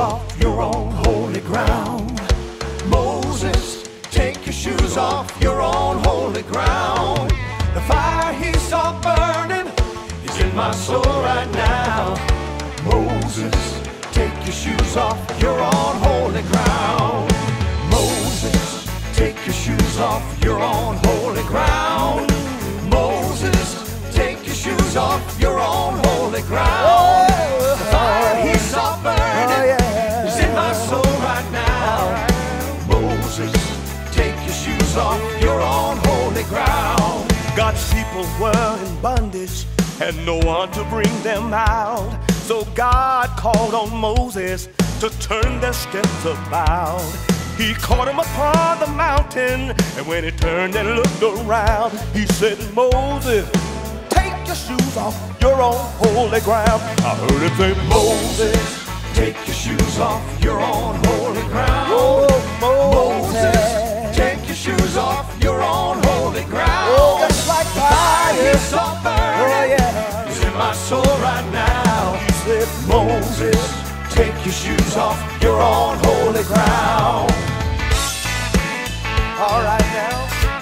off, you're on holy ground. Moses, take your shoes off, you're on holy ground. The fire he saw burning is in my soul right now. Moses, take your shoes off, you're on holy ground. Moses, take your shoes off, you're on holy ground. Moses, take your shoes off, you're on holy ground. The fire he saw burning is in my soul right now. Moses, take your shoes off, you're on holy ground. God's people were in bondage and no one to bring them out. So God called on Moses to turn their steps about. He caught him upon the mountain, and when he turned and looked around, he said, Moses, take your shoes off, you're on holy ground. I heard him say, Moses, take your shoes off, you're on holy ground. oh, Moses, take your shoes off, you're on holy ground. Oh, just like fire, He saw burning is in my soul right now. He said, Moses, take your shoes off, you're on holy ground. all right now.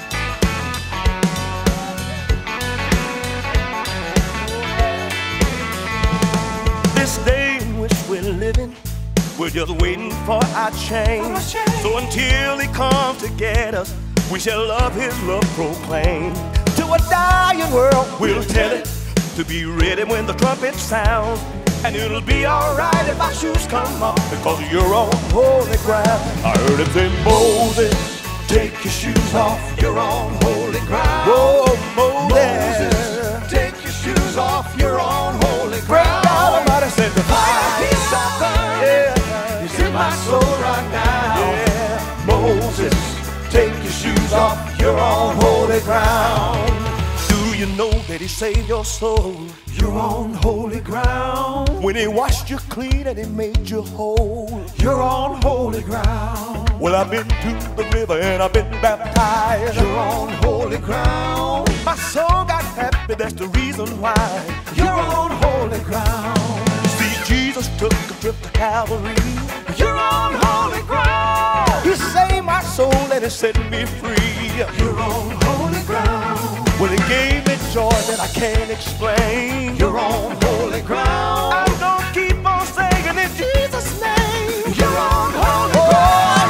This day in which we're living, we're just waiting for our change. So until he comes to get us, we shall love his love proclaim. To a dying world, we'll tell it to be ready when the trumpet sounds. And it'll be alright if our shoes come off, because you're on holy ground. I heard him say, Moses, Take your shoes off, you're on holy ground. oh, Moses, Moses, take your shoes off, you're on holy great ground. God Almighty said, the Fire he saw burning is in my soul right now. yeah. Moses, take your shoes off, you're on holy ground. Do you know that he saved your soul? You're on holy ground. When he washed you clean and he made you whole. You're on holy ground. Well, I've been to the river and I've been baptized. You're on holy ground. My soul got happy, that's the reason why. You're on holy ground. See, Jesus took a trip to Calvary. You're on holy ground. He saved my soul and he set me free. You're on holy ground. Well, he gave me joy that I can't explain. You're on holy ground. I'm gonna keep on saying in Jesus' name. You're on holy ground.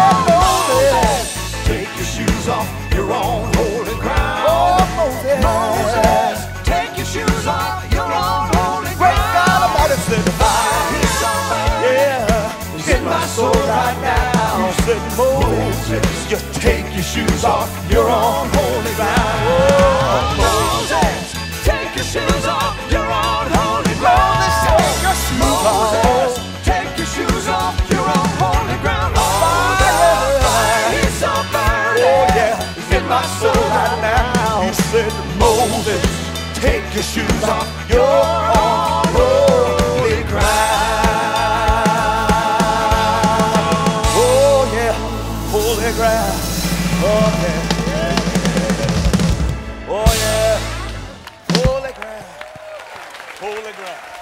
Moses, take your shoes off. You're on holy ground. Oh, Moses, Moses, take your shoes off. You're on holy great God ground. Almighty said, Fire is burning yeah, is in my soul right now. he said, Moses, Just take your shoes off. You're on holy ground. Moses, take your shoes off. You're on holy ground. Moses, take your shoes off. You're on holy ground. Fire is so burning. oh yeah, It's in my soul right now. he said, Moses, take your shoes off. You're on holy ground. oh yeah, holy ground, oh yeah, oh yeah, holy ground, holy ground.